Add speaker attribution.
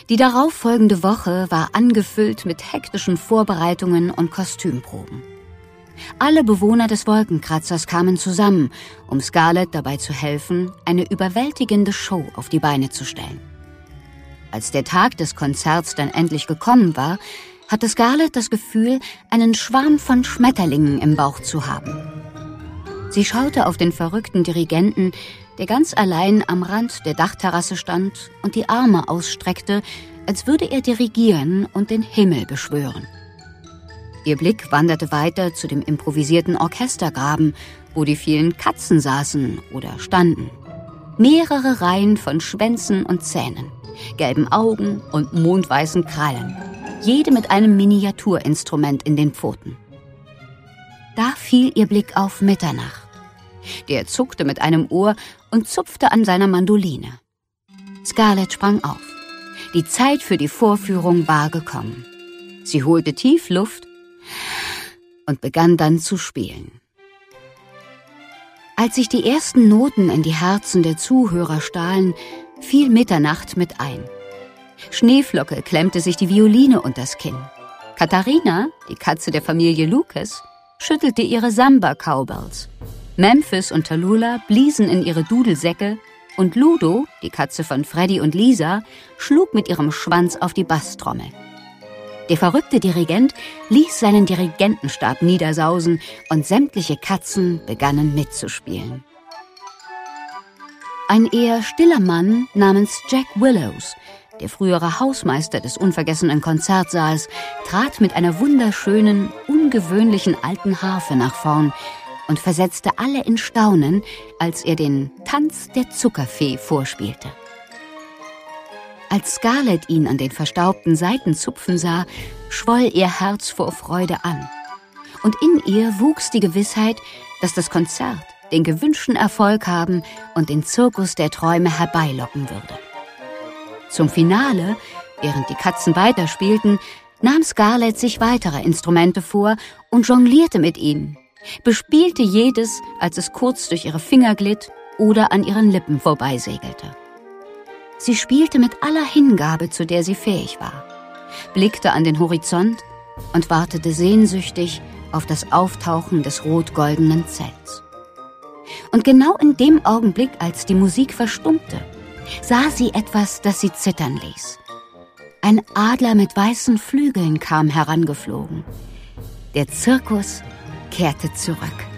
Speaker 1: Die darauffolgende Woche war angefüllt mit hektischen Vorbereitungen und Kostümproben. Alle Bewohner des Wolkenkratzers kamen zusammen, um Scarlett dabei zu helfen, eine überwältigende Show auf die Beine zu stellen. Als der Tag des Konzerts dann endlich gekommen war, hatte Scarlett das Gefühl, einen Schwarm von Schmetterlingen im Bauch zu haben. Sie schaute auf den verrückten Dirigenten, der ganz allein am Rand der Dachterrasse stand und die Arme ausstreckte, als würde er dirigieren und den Himmel beschwören. Ihr Blick wanderte weiter zu dem improvisierten Orchestergraben, wo die vielen Katzen saßen oder standen. Mehrere Reihen von Schwänzen und Zähnen, gelben Augen und mondweißen Krallen, jede mit einem Miniaturinstrument in den Pfoten. Da fiel ihr Blick auf Mitternacht. Der zuckte mit einem Ohr und zupfte an seiner Mandoline. Scarlett sprang auf. Die Zeit für die Vorführung war gekommen. Sie holte tief Luft und begann dann zu spielen. Als sich die ersten Noten in die Herzen der Zuhörer stahlen, fiel Mitternacht mit ein. Schneeflocke klemmte sich die Violine unters Kinn. Katharina, die Katze der Familie Lucas, schüttelte ihre Samba-Cowbells. Memphis und Tallulah bliesen in ihre Dudelsäcke und Ludo, die Katze von Freddy und Lisa, schlug mit ihrem Schwanz auf die Basstrommel. Der verrückte Dirigent ließ seinen Dirigentenstab niedersausen und sämtliche Katzen begannen mitzuspielen. Ein eher stiller Mann namens Jack Willows, der frühere Hausmeister des unvergessenen Konzertsaals, trat mit einer wunderschönen, ungewöhnlichen alten Harfe nach vorn und versetzte alle in Staunen, als er den Tanz der Zuckerfee vorspielte. Als Scarlett ihn an den verstaubten Saiten zupfen sah, schwoll ihr Herz vor Freude an. Und in ihr wuchs die Gewissheit, dass das Konzert den gewünschten Erfolg haben und den Zirkus der Träume herbeilocken würde. Zum Finale, während die Katzen weiterspielten, nahm Scarlett sich weitere Instrumente vor und jonglierte mit ihnen, bespielte jedes, als es kurz durch ihre Finger glitt oder an ihren Lippen vorbeisegelte. Sie spielte mit aller Hingabe, zu der sie fähig war, blickte an den Horizont und wartete sehnsüchtig auf das Auftauchen des rot-goldenen Zelts. Und genau in dem Augenblick, als die Musik verstummte, sah sie etwas, das sie zittern ließ. Ein Adler mit weißen Flügeln kam herangeflogen. Der Zirkus kehrte zurück.